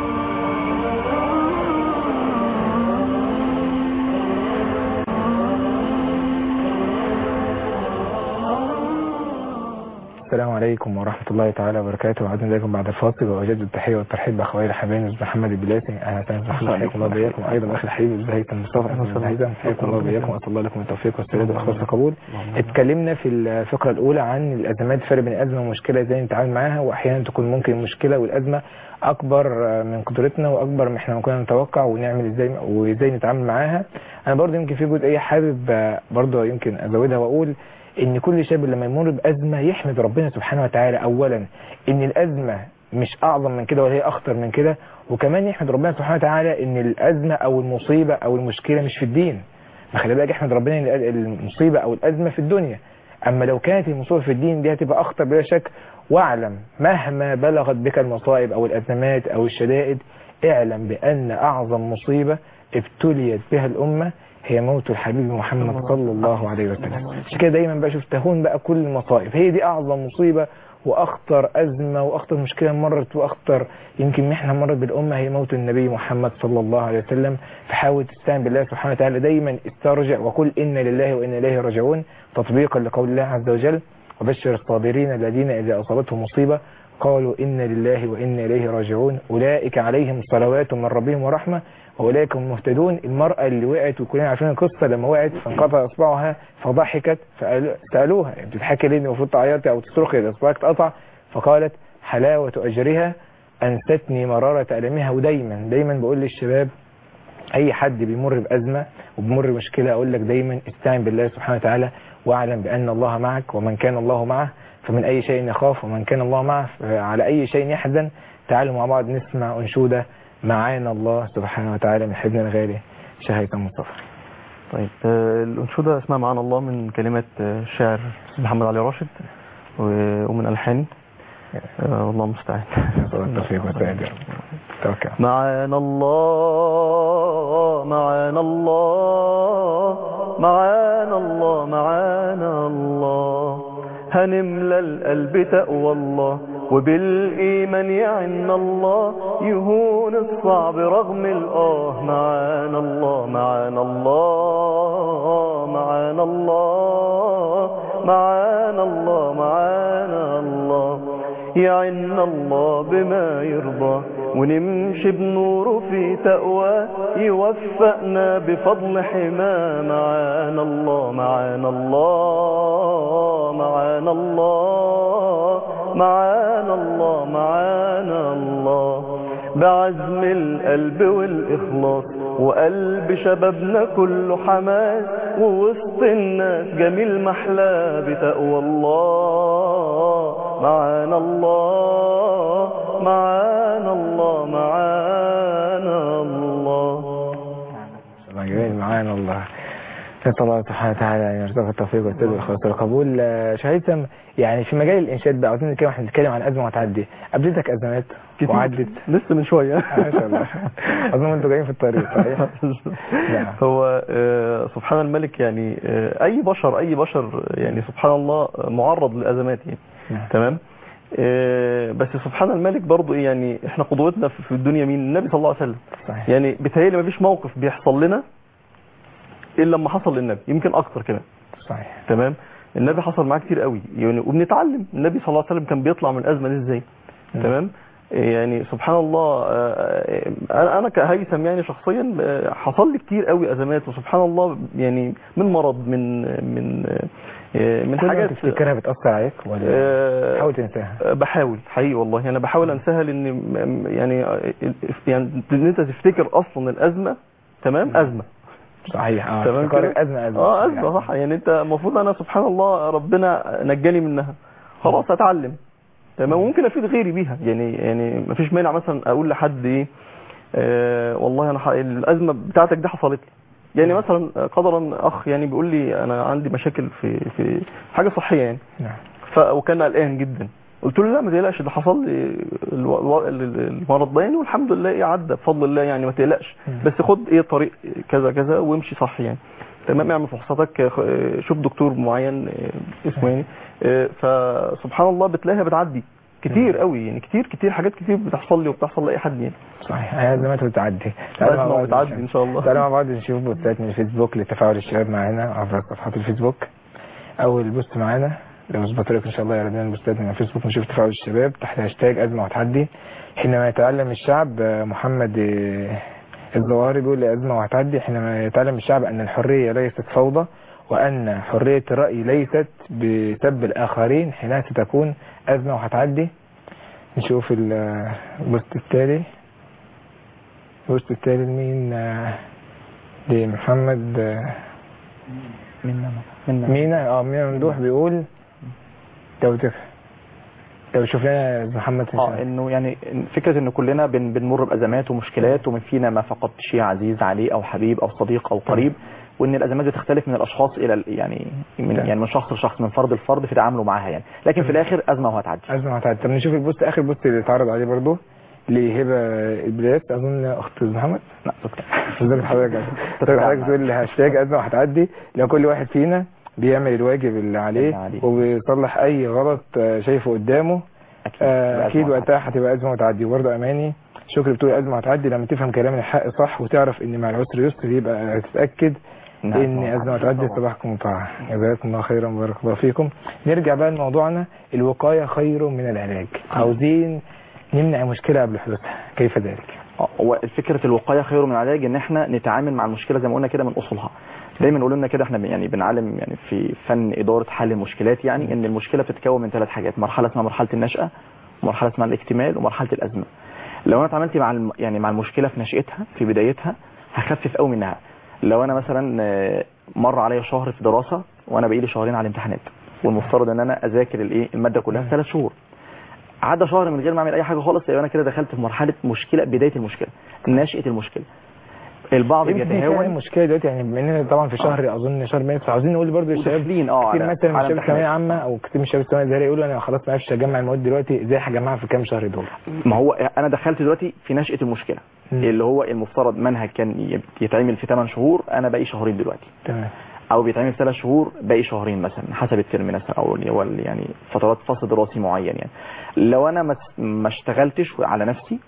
السلام عليكم ورحمة الله تعالى وبركاته. عدنا إليكم بعد الفاصل، وأجدد التحية والترحيب بأخوي الحبايب محمد البلاسي. أهلا وسهلا، حياكم الله بياكم، وأيضا أخي الحبيب الزهيد مصطفى الزهيد، حياكم الله بياكم، وأسأل الله لكم التوفيق والسداد والإخلاص والقبول. اتكلمنا في الفقرة الأولى عن الأزمات، فرق بين أزمة ومشكلة، إزاي نتعامل معاها، وأحيانا تكون ممكن المشكلة والأزمة أكبر من قدرتنا وأكبر من إحنا ما كنا نتوقع، ونعمل إزاي وإزاي نتعامل معاها. أنا برضه يمكن في جزئية حابب برضه يمكن أزودها وأقول ان كل شاب لما يمر بأزمة يحمد ربنا سبحانه وتعالى اولا ان الأزمة مش اعظم من كده ولا هي اخطر من كده، وكمان يحمد ربنا سبحانه وتعالى ان الأزمة او المصيبة او المشكلة مش في الدين. ما خلي بالك، احمد ربنا ان المصيبة او الأزمة في الدنيا، اما لو كانت المصيبة في الدين دي هتبقى اخطر بلا شك. واعلم مهما بلغت بك المصائب او الأزمات او الشدائد، اعلم بان اعظم مصيبة ابتليت بها الامة هي موت الحبيب محمد صلى الله عليه وسلم. عشان كده دايما بقى شوف تهون بقى كل المصائب، هي دي اعظم مصيبة واخطر ازمة واخطر مشكلة مرت واخطر يمكن محنة مرت بالامة، هي موت النبي محمد صلى الله عليه وسلم. فحاول تستعين بالله سبحانه وتعالى، دايما استرجع وقل إنا لله وإنا إليه راجعون، تطبيقا لقول الله عز وجل: وبشر الصابرين الذين إذا أصابتهم مصيبة قالوا إنا لله وإنا إليه راجعون أولئك عليهم صلوات من ربهم ورحمة وأولئك هم المهتدون. المرأة اللي وقعت وكلنا عارفين القصة، لما وقعت فانقطع إصبعها فضحكت، فسألوها يعني بتضحكي ليه؟ المفروض تعيطي أو تصرخي إذا إصبعك اتقطع، فقالت: حلاوة أجرها أنستني مرارة ألمها. ودايما دايما بقول للشباب، أي حد بيمر بأزمة وبيمر بمشكلة، أقول لك دايما استعن بالله سبحانه وتعالى، واعلم بأن الله معك، ومن كان الله معه فمن أي شيء يخاف، ومن كان الله معه على أي شيء يحزن. تعالوا مع بعض نسمع أنشودة معانا الله سبحانه وتعالى من حبنا الغالي شهيد مصطفى. طيب الأنشودة اسمها معانا الله، من كلمات الشاعر محمد علي راشد ومن ألحان والله المستعان. معانا الله معانا الله معانا الله معانا الله، هنملى القلب تقوى الله وبالإيمان يعنا الله، يهون الصعب رغم الآه. معانا الله معانا الله معانا الله معانا الله معانا الله، يعنا الله بما يرضى ونمشي بنوره في تقوى، يوفقنا بفضل حماه. معانا الله معانا الله معانا الله معانا الله معانا الله، بعزم القلب والإخلاص وقلب شبابنا كله حماس، ووسط الناس جميل محلاه بتقوى الله. معانا الله معانا الله معانا الله معانا الله. نسأل الله سبحانه وتعالى أن يرزقك التوفيق والسداد والخلاص والقبول. شهيثم، يعني في مجال الإنشاد بقى عاوزين نتكلم، احنا نتكلم عن أزمة وتعدي. قابلتك أزمات وعدت لسه من شوية ما شاء الله. أظن أنتوا جايين في الطريق صحيح؟ هو سبحان الملك، يعني أي بشر أي بشر يعني سبحان الله معرض للأزمات يعني. تمام. بس سبحان الملك برضو ايه، يعني احنا قدوتنا في الدنيا مين؟ النبي صلى الله عليه وسلم. صحيح. يعني بيتهيألي ما فيش موقف بيحصل لنا الا لما حصل للنبي، يمكن اكتر كمان. صحيح. تمام. النبي حصل معاه كتير قوي يعني، وبنتعلم النبي صلى الله عليه وسلم كان بيطلع من الازمه دي ازاي. تمام. يعني سبحان الله، انا انا كهيثم يعني شخصيا حصل لي كتير قوي ازمات، وسبحان الله يعني من مرض، من من من حاجات تفتكرها بتأثر عليك ولا حاول تنساها؟ بحاول حقيقي والله، يعني انا بحاول انساها، لان يعني يعني ان انت تفتكر اصلا الازمه. تمام. ازمه. صحيح. اه تمام كده. ازمه ازمه اه ازمه صح. يعني انت المفروض، انا سبحان الله ربنا نجاني منها، خلاص اتعلم. تمام. ممكن افيد غيري بيها، يعني يعني ما فيش مانع مثلا اقول لحد ايه، آه والله انا الازمه بتاعتك دي حصلت لي، يعني مثلا قدرا اخ يعني بيقول لي انا عندي مشاكل في في حاجه صحيه يعني. نعم. وكان قلقان جدا، قلت له لا ما تقلقش، ده حصل لي المرض ده يعني، والحمد لله ايه عدى بفضل الله يعني، ما تقلقش، بس خد ايه طريق كذا كذا وامشي صح يعني. تمام، اعمل فحوصاتك، آه، شوف دكتور معين آه، اسمه يعني، آه، فسبحان الله بتلاقيها بتعدي كتير قوي يعني، كتير كتير حاجات كتير بتحصل لي وبتحصل لاي حد يعني. صحيح، هي زي ما انت بتعدي. تعالى مع بعض بتعدي ان شاء الله. تعالى مع بعض نشوف بوستات من الفيسبوك لتفاعل الشباب معانا عبر صفحات الفيسبوك. اول بوست معانا لو اثبت لك ان شاء الله يردنا البوستات من الفيسبوك نشوف تفاعل الشباب تحت هاشتاج ازمه وهتعدي. حينما يتعلم الشعب، محمد الظواهري بيقول لي ازمه وهتعدي. حينما يتعلم الشعب ان الحريه ليست فوضى وان حريه الراي ليست بسب الاخرين، حينها ستكون ازمه وهتعدي. نشوف البوست التالي. البوست التالي لمين؟ لمحمد مينا مينا مينا اه مينا ممدوح بيقول لو تف لو شوف لنا محمد اه انه يعني فكره ان كلنا بن بنمر بازمات ومشكلات، ومن فينا ما فقد شيء عزيز عليه او حبيب او صديق او قريب، وان الازمات بتختلف من الاشخاص الى يعني من يعني من شخص لشخص، من فرد لفرد في تعامله معاها يعني، لكن في الاخر ازمه وهتعدي. ازمه وهتعدي. طب نشوف البوست، اخر بوست اللي اتعرض عليه برضه لهبه البلاد، اظن اخت محمد. لا شكرا. ازيك حضرتك؟ حضرتك بتقول هاشتاج ازمه وهتعدي، لو كل واحد فينا بيعمل الواجب اللي عليه, عليه. وبيصلح اي غلط شايفه قدامه اكيد, آه أكيد وقتها هتبقى ازمه وتعدي. وبرضه اماني شكرا بتقول ازمه وتعدي لما تفهم كلام الحق صح وتعرف ان مع العسر يسر، يبقى تتاكد ان ازمه وتعدي. صباحكم مطاع، جزاكم الله خيرا وبارك الله فيكم. نرجع بقى لموضوعنا، الوقايه خير من العلاج. عاوزين نمنع مشكله قبل حدوثها، كيف ذلك؟ هو فكره الوقايه خير من العلاج، ان احنا نتعامل مع المشكله زي ما قلنا كده من اصولها. دايما يقولوا لنا كده، احنا يعني بنعلم يعني في فن اداره حل المشكلات، يعني ان المشكله بتتكون من ثلاث حاجات: مرحله اسمها مرحله النشأه، ومرحله اسمها الاكتمال، ومرحله الازمه. لو انا اتعاملت مع الم... يعني مع المشكله في نشأتها في بدايتها هخفف قوي منها. لو انا مثلا مر عليا شهر في دراسه وانا بقي لي شهرين على الامتحانات، والمفترض ان انا اذاكر الايه الماده كلها في ثلاث شهور، عدى شهر من غير ما اعمل اي حاجه خالص، يبقى انا كده دخلت في مرحله مشكله، بدايه المشكله، نشأة المشكله. البعض بيتهاون المشكله دلوقتي يعني بما اننا طبعا في شهر آه. اظن شهر مارس، عاوزين نقول برضو للشباب اه كتير مثلا من الشباب الثانويه عامه او كتير من الشباب الثانويه الازهريه يقولوا انا خلاص ما عرفتش اجمع المواد دلوقتي، ازاي هجمعها في كام شهر دول؟ ما هو انا دخلت دلوقتي في نشأة المشكله م. اللي هو المفترض منهج كان يتعمل في ثمان شهور، انا باقي شهرين دلوقتي. تمام. او بيتعمل في ثلاث شهور، باقي شهرين مثلا حسب الترم مثلا، او يعني فترات فصل دراسي معين يعني. لو انا ما اشتغلتش على نفسي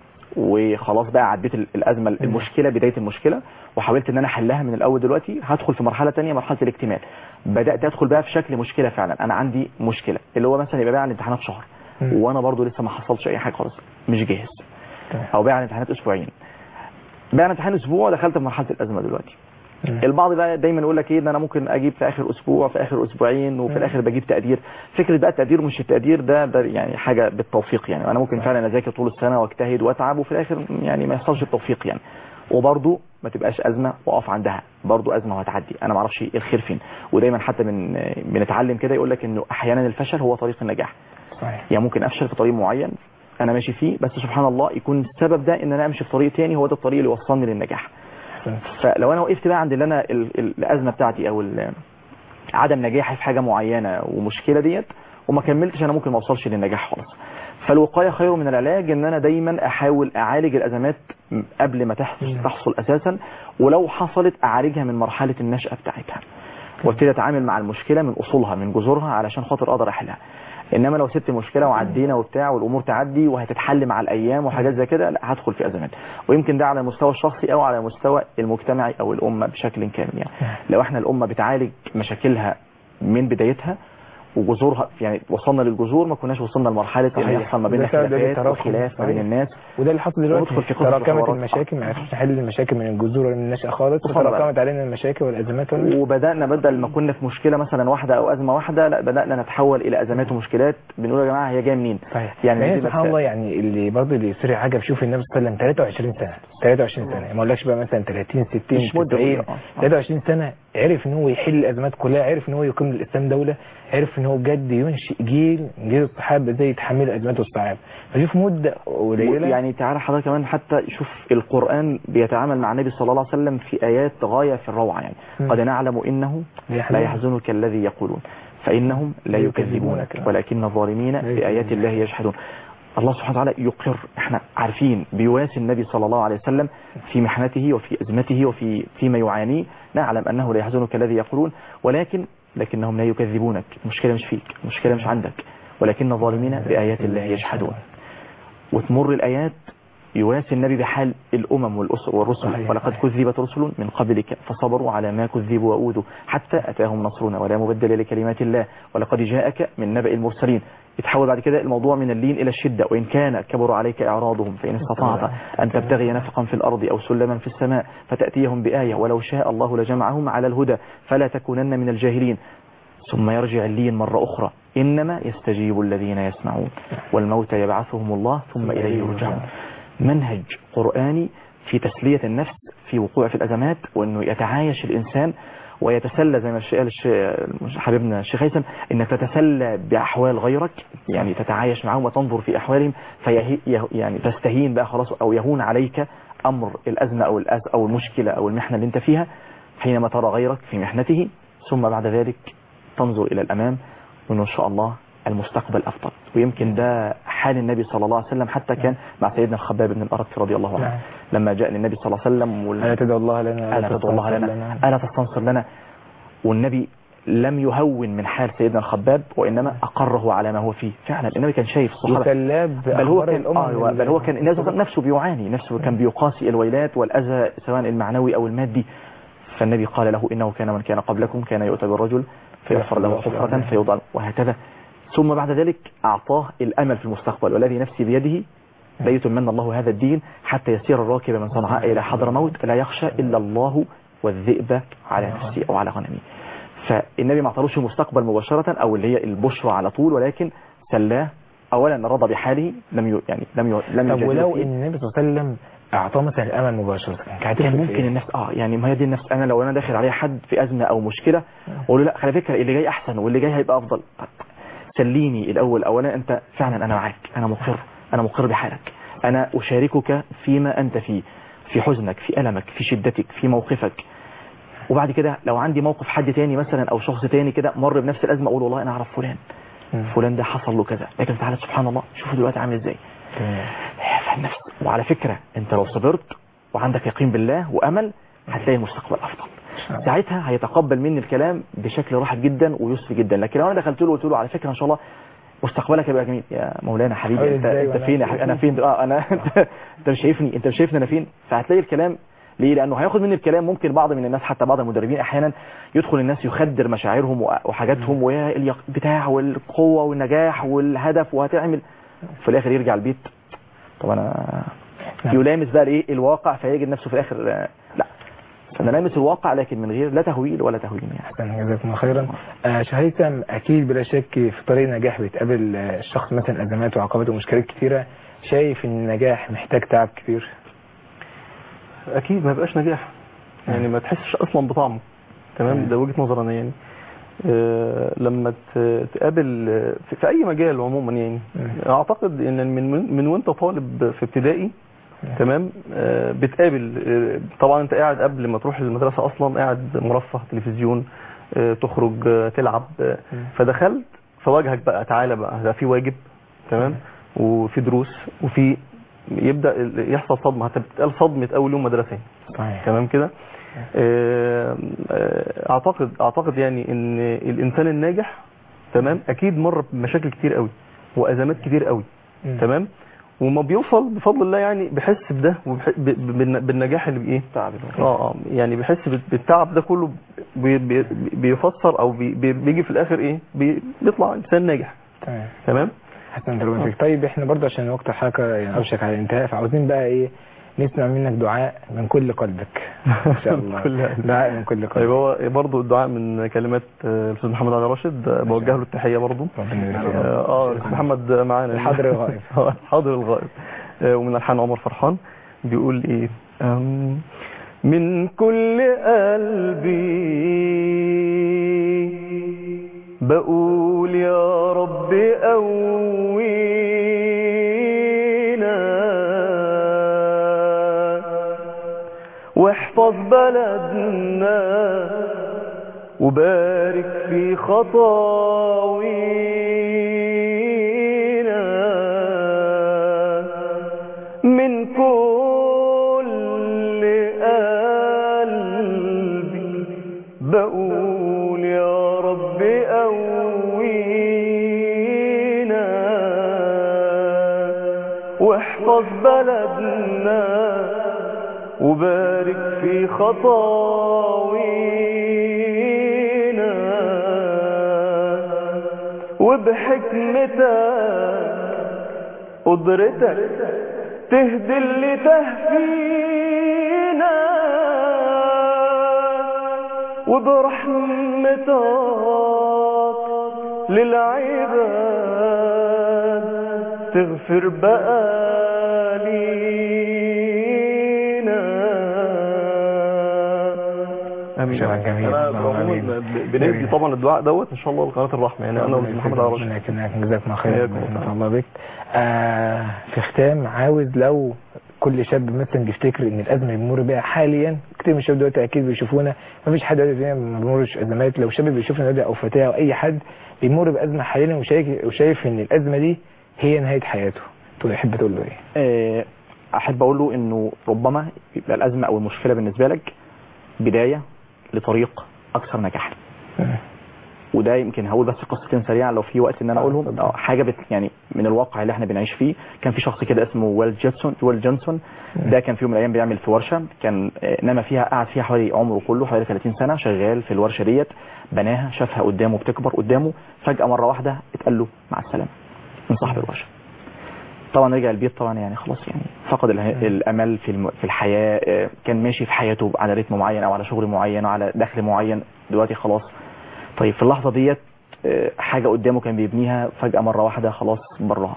وخلاص بقى عديت الازمه المشكله بدايه المشكله وحاولت ان انا احلها من الاول، دلوقتي هدخل في مرحله ثانيه، مرحله الاكتمال. بدات ادخل بقى في شكل مشكله فعلا، انا عندي مشكله اللي هو مثلا يبقى بقى على الامتحانات شهر وانا برضو لسه ما حصلش اي حاجه خالص، مش جاهز، او بقى على الامتحانات اسبوعين، بقى على امتحان اسبوع دخلت في مرحله الازمه دلوقتي. البعض بقى دايما يقول لك ايه، ان انا ممكن اجيب في اخر اسبوع، في اخر اسبوعين، وفي الاخر بجيب تقدير. فكره بقى التقدير مش التقدير ده ده يعني حاجه بالتوفيق يعني، انا ممكن فعلا اذاكر طول السنه واجتهد واتعب وفي الاخر يعني ما يحصلش التوفيق يعني، وبرضه ما تبقاش ازمه واقف عندها، برضه ازمه وهتعدي، انا ما اعرفش الخير فين. ودايما حتى من بنتعلم كده يقول لك انه احيانا الفشل هو طريق النجاح. صحيح. يعني ممكن افشل في طريق معين انا ماشي فيه، بس سبحان الله يكون السبب ده ان انا امشي في طريق ثاني هو ده الطريق اللي وصلني للنجاح. فلو انا وقفت بقى عند اللي انا الازمه بتاعتي او عدم نجاحي في حاجه معينه ومشكله ديت وما كملتش، انا ممكن ما اوصلش للنجاح خالص. فالوقايه خير من العلاج، ان انا دايما احاول اعالج الازمات قبل ما تحصل, تحصل اساسا، ولو حصلت اعالجها من مرحله النشأه بتاعتها، وابتدي اتعامل مع المشكله من اصولها من جذورها علشان خاطر اقدر احلها. انما لو سبت المشكله وعدينا وبتاع والامور تعدي وهتتحل مع الايام وحاجات زي كده، لا هدخل في ازمات. ويمكن ده على المستوى الشخصي او على المستوى المجتمعي او الامه بشكل كامل يعني. لو احنا الامه بتعالج مشاكلها من بدايتها وجذورها، يعني وصلنا للجذور، ما كناش وصلنا لمرحله اللي يحصل ما بين خلافات وخلاف ما بين الناس. وده اللي حصل دلوقتي، تراكمت المشاكل، ما عرفناش نحل المشاكل من الجذور ولا من النشأة خالص، وتراكمت علينا المشاكل والازمات، وبدانا بدل ما كنا في مشكله مثلا واحده او ازمه واحده، لا بدانا نتحول الى ازمات ومشكلات. بنقول يا جماعه هي جايه منين؟ يعني, يعني سبحان الله، يعني اللي برضه اللي يصير عجب، شوف النبي صلى الله عليه وسلم ثلاثة وعشرين سنه ثلاثة وعشرين سنه، ما اقولكش بقى مثلا ثلاثين ستين تسعين، ثلاثة وعشرين سنه عرف ان هو يحل الازمات كلها، عرف ان هو يقيم الاسلام دوله، عرف ان هو بجد ينشئ جيل جيل الصحابه ازاي يتحملوا الازمات والصعاب. فشوف مده قليله يعني. تعالى حضرتك كمان حتى شوف القران بيتعامل مع النبي صلى الله عليه وسلم في ايات غايه في الروعه يعني. م. قد نعلم انه لا يحزنك الذي يقولون فانهم لا يكذبونك ولكن الظالمين بآيات الله يجحدون. الله سبحانه وتعالى يقر. احنا عارفين بيواسي النبي صلى الله عليه وسلم في محنته وفي أزمته وفي فيما يعانيه. نعلم أنه لا يحزنك الذي يقولون، ولكن لكنهم لا يكذبونك. المشكلة مش فيك، المشكلة مش عندك، ولكن الظالمين بآيات الله يجحدون. وتمر الآيات يواسي النبي بحال الأمم والرسل. ولقد كذبت رسل من قبلك فصبروا على ما كذبوا وأوذوا حتى أتاهم نصرنا ولا مبدل لكلمات الله ولقد جاءك من نبأ المرسلين. يتحول بعد كده الموضوع من اللين إلى الشدة. وإن كان كبر عليك إعراضهم فإن استطعت أن تبتغي نفقا في الأرض أو سلما في السماء فتأتيهم بآية ولو شاء الله لجمعهم على الهدى فلا تكونن من الجاهلين. ثم يرجع اللين مرة أخرى إنما يستجيب الذين يسمعون والموت يبعثهم الله ثم إليه يرجعون. منهج قرآني في تسلية النفس في وقوع في الأزمات، وأنه يتعايش الإنسان ويتسلى زي ما قال حبيبنا الشيخ هيثم، انك تتسلى باحوال غيرك، يعني تتعايش معهم وتنظر في احوالهم في يعني تستهين بقى خلاص او يهون عليك امر الازمه او الأز او المشكله او المحنه اللي انت فيها حينما ترى غيرك في محنته، ثم بعد ذلك تنظر الى الامام وان شاء الله المستقبل افضل. ويمكن ده حال النبي صلى الله عليه وسلم حتى كان مع سيدنا الخباب بن الأرت رضي الله عنه لما جاء للنبي صلى الله عليه وسلم وال... ألا تدعو الله لنا ألا تدعو الله لنا ألا تستنصر لنا. والنبي لم يهون من حال سيدنا الخباب وإنما أقره على ما هو فيه. فعلا النبي كان شايف الصحابة بل هو كان آه بل هو كان نفسه بيعاني، نفسه كان بيقاسي الويلات والأذى سواء المعنوي أو المادي. فالنبي قال له إنه كان من كان قبلكم كان يؤتى بالرجل فيحفر له حفرة فيوضع وهكذا. ثم بعد ذلك أعطاه الأمل في المستقبل والذي نفسي بيده لا يتمنى الله هذا الدين حتى يسير الراكب من صنعاء إلى حضرموت لا يخشى إلا الله والذئب على نفسه أو على غنمه. فالنبي ما اعطالوش المستقبل مباشرة أو اللي هي البشرى على طول، ولكن سلاه أولا رضى بحاله لم ي... يعني لم ي... لم طب ولو إن النبي صلى الله عليه وسلم أعطاه مثلا الأمل مباشرة كان ممكن الناس اه يعني ما هي دي النفس. أنا لو أنا داخل عليها حد في أزمة أو مشكلة أقول له لا خلي فكرة اللي جاي أحسن واللي جاي هيبقى أفضل. سليني الأول. أولا أنت فعلا أنا معاك، أنا مقر أنا مقر بحالك، أنا أشاركك فيما أنت فيه، في حزنك في ألمك في شدتك في موقفك. وبعد كده لو عندي موقف حد تاني مثلا أو شخص تاني كده مر بنفس الأزمة أقول والله أنا أعرف فلان فلان ده حصل له كذا، لكن تعالى سبحان الله شوفوا دلوقتي عامل إزاي. فالنفس. وعلى فكرة أنت لو صبرت وعندك يقين بالله وأمل هتلاقي المستقبل أفضل. ساعتها هيتقبل مني الكلام بشكل راحت جدا ويسري جدا. لكن لو انا دخلت له وقلت له على فكره ان شاء الله مستقبلك هيبقى جميل، يا مولانا حبيبي انت انت فين؟ انا فين؟ اه انا انت مش شايفني، انت مش شايفني انا فين؟ فهتلاقي الكلام ليه؟ لانه هياخد مني الكلام. ممكن بعض من الناس حتى بعض المدربين احيانا يدخل الناس يخدر مشاعرهم وحاجاتهم والبتاع والقوه والنجاح والهدف وهتعمل في الاخر يرجع البيت طب انا يلامس بقى الايه الواقع فيجد نفسه في الاخر لا فنلامس الواقع لكن من غير لا تهويل ولا تهويل. يعني جزاكم خيرا. آه شهيثم اكيد بلا شك في طريق النجاح بيتقابل الشخص مثلا ازمات وعقبات ومشكلات كثيره. شايف ان النجاح محتاج تعب كبير؟ اكيد ما يبقاش نجاح يعني ما تحسش اصلا بطعمه. تمام ده وجهه نظري انا يعني. آه لما تقابل في, في اي مجال عموما يعني اعتقد ان من من وانت طالب في ابتدائي تمام آه بتقابل آه طبعا انت قاعد قبل ما تروح المدرسه اصلا قاعد مرفه تلفزيون آه تخرج آه تلعب آه فدخلت فواجهك بقى تعالى بقى ده في واجب تمام وفي دروس وفي يبدا يحصل صدمه حتى بتقال صدمه اول يوم مدرسه تمام كده. اعتقد اعتقد يعني ان الانسان الناجح تمام اكيد مر بمشاكل كتير قوي وازمات كتير قوي تمام وما بيوصل بفضل الله يعني بيحس بده بالنجاح اللي بايه تعب اه اه يعني بيحس بالتعب ده كله بي بي بيفسر او بي بيجي في الاخر ايه بي بيطلع انسان ناجح. تمام تمام حسنا ربنا فيك. طيب احنا برضه عشان وقت الحلقه يعني اوشك على الانتهاء فعاوزين بقى ايه نسمع منك دعاء من كل قلبك ان شاء الله. دعاء من كل قلبك. طيب هو برضه الدعاء من كلمات الاستاذ محمد علي راشد بوجه له التحيه برضه. اه الاستاذ محمد معانا الحاضر الغائب الحاضر الغائب ومن الحان عمر فرحان بيقول ايه من كل قلبي بقول يا رب قوينا واحفظ بلدنا وبارك في خطاوينا بقول يا رب قوينا واحفظ بلدنا وبارك في خطاوينا وبحكمتك قدرتك تهدي اللي تهفينا وبرحمتك للعباد تغفر بقالينا. امين. جميل. انا بنهدي طبعا الدعاء دوت ان شاء الله لقناه الرحمه، يعني انا ومحمد على رشد. جزاك الله خير، ما الله بك. آه في ختام، عاوز لو كل شاب مثلا بيفتكر ان الازمه اللي بيمر بيها حاليا، كتير من الشباب دلوقتي اكيد بيشوفونا، ما فيش حد دلوقتي ما بيمرش ازمات، لو شاب بيشوفنا دلوقتي او فتاه او اي حد بيمر بازمه حاليا وشايف وشايف ان الازمه دي هي نهايه حياته، تقول يحب تقول له ايه؟ احب اقول له انه ربما يبقى الازمه او المشكله بالنسبه لك بدايه لطريق اكثر نجاحا. وده يمكن هقول بس قصتين سريعه لو في وقت ان انا اقولهم. حاجه بت يعني من الواقع اللي احنا بنعيش فيه. كان في شخص كده اسمه ويل جونسون ويل جونسون ده كان في يوم من الايام بيعمل في ورشه، كان نما فيها قعد فيها حوالي عمره كله حوالي ثلاثين سنه شغال في الورشه ديت، بناها شافها قدامه بتكبر قدامه، فجاه مره واحده اتقال له مع السلامه من صاحب الورشه. طبعا رجع البيت طبعا يعني خلاص يعني فقد الامل في في الحياه، كان ماشي في حياته على رتم معين او على شغل معين او على دخل معين، دلوقتي خلاص. طيب في اللحظه ديت حاجه قدامه كان بيبنيها فجاه مره واحده خلاص براها،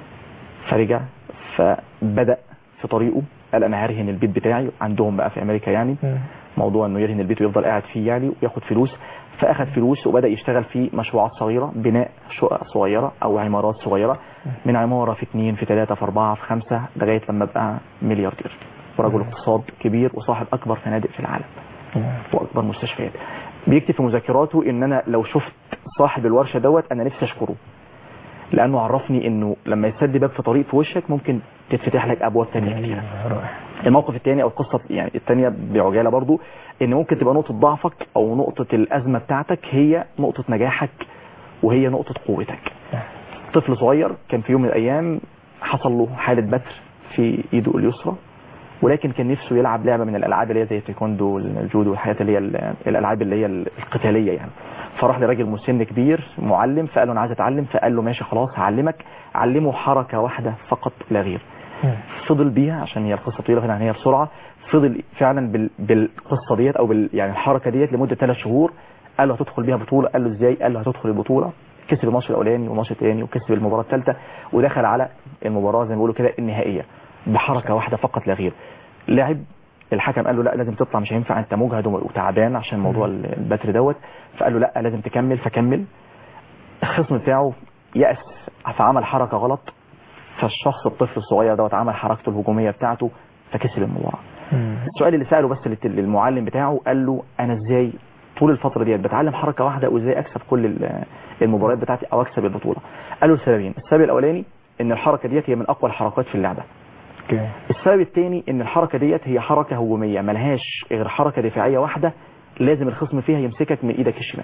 فرجع فبدا في طريقه قال انا هرهن البيت بتاعي. عندهم بقى في امريكا يعني موضوع انه يرهن البيت ويفضل قاعد فيه يعني وياخد فلوس، فاخد فلوس وبدا يشتغل في مشروعات صغيره، بناء شقق صغيره او عمارات صغيره، من عماره في اثنين في ثلاثه في اربعه في خمسه لغايه لما بقى ملياردير ورجل اقتصاد كبير وصاحب اكبر فنادق في العالم واكبر مستشفيات. بيكتب في مذكراته ان انا لو شفت صاحب الورشه دوت انا نفسي اشكره، لانه عرفني انه لما يسد باب في طريق في وشك ممكن تتفتح لك ابواب ثانيه كتير. الموقف الثاني او القصه يعني الثانيه بعجاله برضو، ان ممكن تبقى نقطه ضعفك او نقطه الازمه بتاعتك هي نقطه نجاحك وهي نقطه قوتك. طفل صغير كان في يوم من الايام حصل له حاله بتر في ايده اليسرى، ولكن كان نفسه يلعب لعبه من الالعاب اللي هي زي التايكوندو والجودو والحاجات اللي هي الالعاب اللي هي القتاليه يعني. فراح لراجل مسن كبير معلم فقال له انا عايز اتعلم، فقال له ماشي خلاص هعلمك، علمه حركه واحده فقط لا غير. فضل بيها عشان هي القصه طويله هنا هي بسرعه، فضل فعلا بال... بالقصه ديت او بال... يعني الحركه ديت لمده ثلاث شهور. قال له هتدخل بيها بطوله، قال له ازاي؟ قال له هتدخل البطوله. كسب الماتش الاولاني والماتش الثاني وكسب المباراه الثالثه ودخل على المباراه زي ما بيقولوا كده النهائيه بحركه واحده فقط لا غير. لعب، الحكم قال له لا لازم تطلع مش هينفع انت مجهد وتعبان عشان موضوع البتر دوت، فقال له لا لازم تكمل، فكمل. الخصم بتاعه يأس فعمل حركه غلط، فالشخص الطفل الصغير دوت عمل حركته الهجوميه بتاعته فكسب المباراه. السؤال اللي ساله بس للمعلم بتاعه قال له انا ازاي طول الفتره ديت بتعلم حركه واحده وازاي اكسب كل المباريات بتاعتي او اكسب البطوله؟ قال له السببين، السبب الاولاني ان الحركه ديت هي من اقوى الحركات في اللعبه. okay. السبب الثاني ان الحركه ديت هي حركه هجوميه ملهاش غير حركه دفاعيه واحده لازم الخصم فيها يمسكك من ايدك الشمال.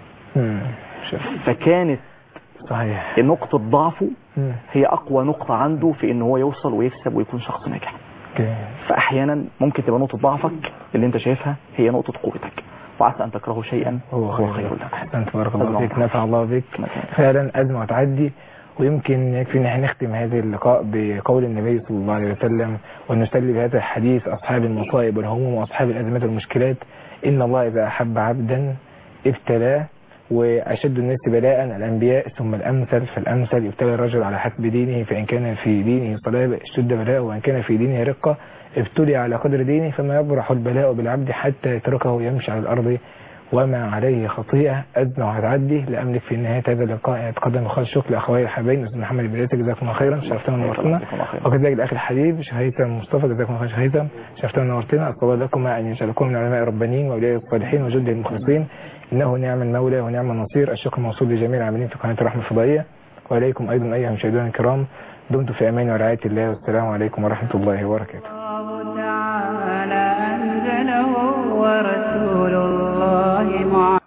فكانت صحيح نقطه ضعفه هي اقوى نقطه عنده في ان هو يوصل ويكسب ويكون شخص ناجح. okay. فاحيانا ممكن تبقى نقطه ضعفك اللي انت شايفها هي نقطه قوتك، وعسى ان تكرهوا شيئا هو خير لك. احسنت، بارك الله فيك، نفع الله بك. فعلا ازمه وتعدي. ويمكن يكفي ان احنا نختم هذا اللقاء بقول النبي صلى الله عليه وسلم ونسلي بهذا الحديث: اصحاب المصائب والهموم واصحاب الازمات والمشكلات ان الله اذا احب عبدا ابتلاه، واشد الناس بلاء الانبياء ثم الامثل فالامثل. يبتلى الرجل على حسب دينه، فان كان في دينه صلابه اشتد بلاءه، وان كان في دينه رقه ابتلي على قدر دينه، فما يبرح البلاء بالعبد حتى يتركه يمشي على الارض وما عليه خطيئة. أزمة وهتعدي. لا أملك في نهاية هذا اللقاء أتقدم بخالص شكر لأخوي الحبايب أستاذ محمد البرياتي، جزاكم الله خيرا، شرفتنا ونورتنا. وكذلك الأخ الحبيب هيثم مصطفى، جزاكم الله خير هيثم، شرفتنا ونورتنا. أطلب لكم أن يجعلكم من العلماء الربانيين وأولياء الصالحين وجند المخلصين، إنه نعم المولى ونعم النصير. الشكر موصول لجميع العاملين في قناة الرحمة الفضائية، وإليكم أيضا أيها المشاهدون الكرام. دمتم في أمان ورعاية الله، والسلام عليكم ورحمة الله وبركاته.